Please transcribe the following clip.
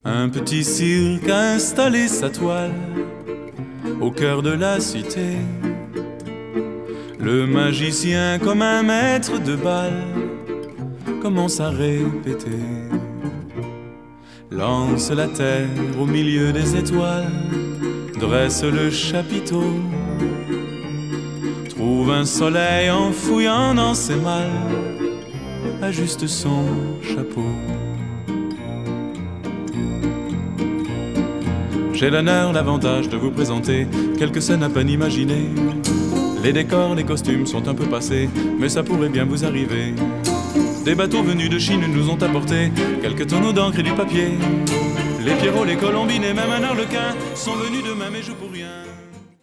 Un petit cirque a installé sa toile au cœur de la cité. Le magicien, comme un maître de bal, commence à répéter. Lance la terre au milieu des étoiles, dresse le chapiteau, trouve un soleil en fouillant dans ses malles, ajuste son chapeau. J'ai l'honneur, l'avantage de vous présenter quelques scènes à peine imaginées. Les décors, les costumes sont un peu passés, mais ça pourrait bien vous arriver. Des bateaux venus de Chine nous ont apporté quelques tonneaux d'encre et du papier. Les Pierrots, les Colombines et même un arlequin sont venus de même et jouent pour rien.